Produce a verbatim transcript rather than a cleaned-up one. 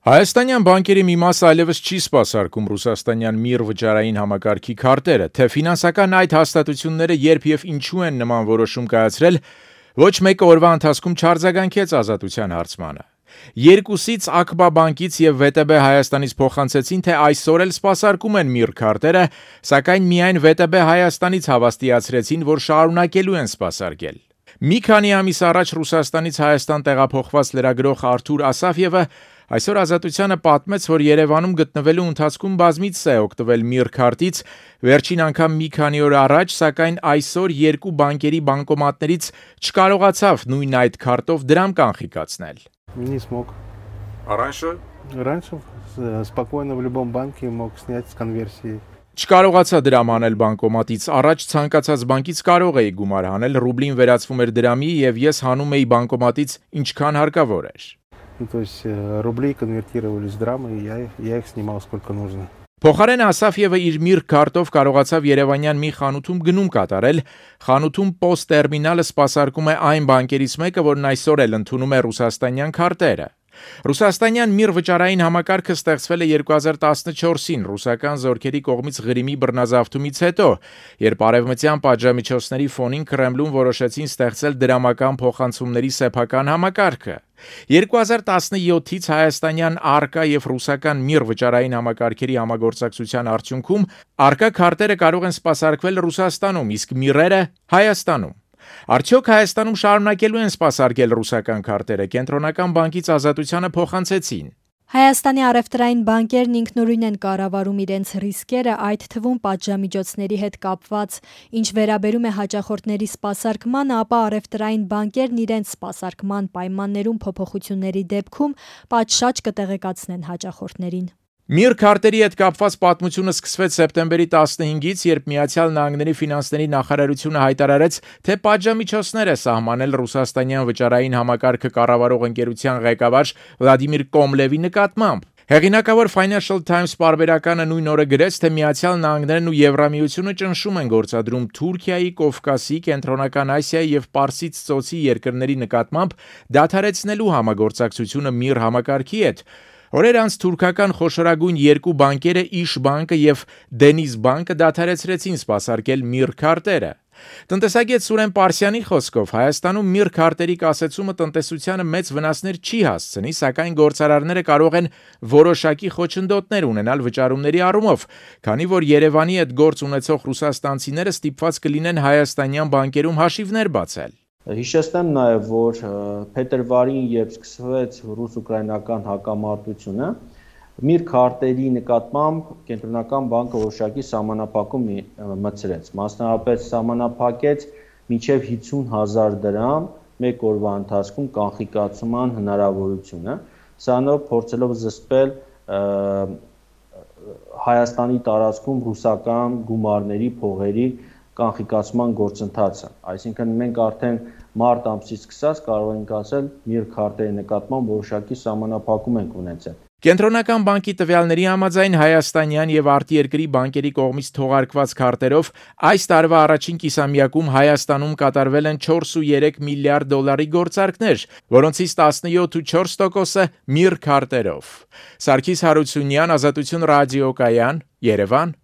Հայաստանյան բանկերի մի մասը այլևս չի սպասարկում ռուսաստանյան միր վճարային համակարգի քարտերը, թե ֆինանսական այդ հաստատությունները երբ եւ ինչու են նման որոշում կայացրել, ոչ մեկը օրվա ընթացքում չարձագանքեց ազատության հարցմանը։ Երկուսից Ակբա բանկից եւ վե տե բե Հայաստանից փոխանցեցին, թե այսօր էլ սպասարկում են միր քարտերը, սակայն միայն վե տե բե Հայաստանից հավաստիացրեցին, որ շարունակելու են սպասարկել։ Մի քանի ամիս առաջ Ռուսաստանից Հայաստան տեղափոխված լրագրող Արթուր Ասաֆյևը այսօր ազատությանը պատմեց, որ Երևանում գտնվելու ընթացքում բազմից է օգտվել միր քարտից, վերջին անգամ մի քանի օր առաջ, սակայն այսօր երկու բանկերի բանկոմատներից չկարողացավ նույն այդ քարտով դրամ կանխիկացնել։ Не смог. А раньше? Раньше спокойно в любом банке мог снять с конверсии. Չկարողացա դրամ անել բանկոմատից, առաջ ցանկացած բանկից կարող էի գումար հանել, ռուբլին վերածվում էր դրամի եւ ես հանում էի բանկոմատից ինչքան հարկավոր էր։ Ну, то есть рубли конвертировались в драмы, и я, я их снимал сколько нужно. Փոխարեն Ասաֆյևը իր միր քարտով կարողացավ Երևանյան մի խանութում գնում կատարել, խանութում պոս տերմինալը սպասարկում է այն բանկերից մեկը, որն այսօր էլ ընդունում է ռուսաստանյան քարտերը։ Ռուսաստանյան միր վճարային համակարգը ստեղծվել է երկու հազար տասնչորսին ռուսական զորքերի կողմից Ղրիմի բռնազավթումից հետո, երբ արևմտյան պատժամիջոցների ֆոնին Կրեմլում որոշեցին ստեղծել դրամական փոխանցումների սեփական համակարգը։ երկու հազար տասնյոթից հայաստանյան արկա եւ ռուսական միր վճարային համակարգերի համագործակցության արդյունքում արկա քարտերը կարող են սպասարկվել Ռուսաստանում, իսկ միրերը Հայաստանում։ Արդյոք Հայաստանում շարունակելու են սպասարկել ռուսական քարտերը, կենտրոնական բանկից ազատությանը փոխանցեցին։ Հայաստանի առևտրային բանկերն ինքնուրույն են կառավարում իրենց ռիսկերը, այդ թվում պատժամիջոցների հետ կապված, ինչ վերաբերում է հաճախորդների սպասարկմանը, ապա առևտրային բանկերն իրենց սպասարկման պայմաններում փոփոխությունների դեպքում պատշաճ կտեղեկացնեն հաճախորդներին։ Միր քարտերի հետ կապված պատմությունը սկսվեց սեպտեմբերի տասնհինգից, երբ Միացյալ Նահանգների ֆինանսների նախարարությունը հայտարարեց, թե պատժամիջոցներ է սահմանել ռուսաստանյան վճարային համակարգը կառավարող ընկերության ղեկավար Վլադիմիր Կոմլևի նկատմամբ։ Հեղինակավոր Financial Times պարբերականը նույն օրը գրեց, թե Միացյալ Նահանգներն ու Եվրամիությունը ճնշում են գործադրում Թուրքիայի, Կովկասի, Կենտրոնական Ասիայի եւ Պարսից ծոցի երկրների նկատմամբ դադարեցնելու համագործակցությունը միր համակարգի հետ։ Օրեր անց թուրքական խոշորագույն երկու բանկերը Իշ բանկը եւ Դենիզ բանկը դադարեցրեցին սպասարկել միր քարտերը։ Տնտեսագետ Սուրեն Պարսյանի խոսքով Հայաստանում միր քարտերի կասեցումը տնտեսությանը մեծ վնասներ չի հասցնի, սակայն գործարարները կարող են որոշակի խոչընդոտներ ունենալ վճարումների առումով, քանի որ Երևանի հետ գործ ունեցող ռուսաստանցիները ստիպված կլինեն հայաստանյան բանկերում հաշիվներ բացել։ Հիշեցնեմ նաև, որ փետրվարին, երբ սկսվեց ռուս-ուկրաինական հակամարտությունը, միր քարտերի նկատմամբ կենտրոնական բանկը որոշակի սահմանափակում մտցրեց, մասնավորապես սահմանափակեց մինչև հիսուն հազար դրամ մեկ օրվա ընթացքում կանխիկացման հնարավորությունը, սրանով փորձելով զսպել Հայաստանի տարածքում ռուսական գումարների փողերի կանխիկացման գործընթացը, այսինքն մենք արդեն մարտ ամսից սկսած կարող ենք ասել միր քարտերի նկատմամբ որոշակի սահմանափակում ենք ունեցել։ Կենտրոնական բանկի տվյալների համաձայն հայաստանյան եւ արտերկրի բանկերի կողմից թողարկված քարտերով այս տարվա առաջին կիսամյակում Հայաստանում կատարվել են չորս ու երեք միլիարդ դոլարի գործարքներ, որոնցից տասնյոթ ու չորս տոկոսը միր քարտերով։ Սարգիս Հարությունյան, Ազատություն ռադիոկայան, Երևան։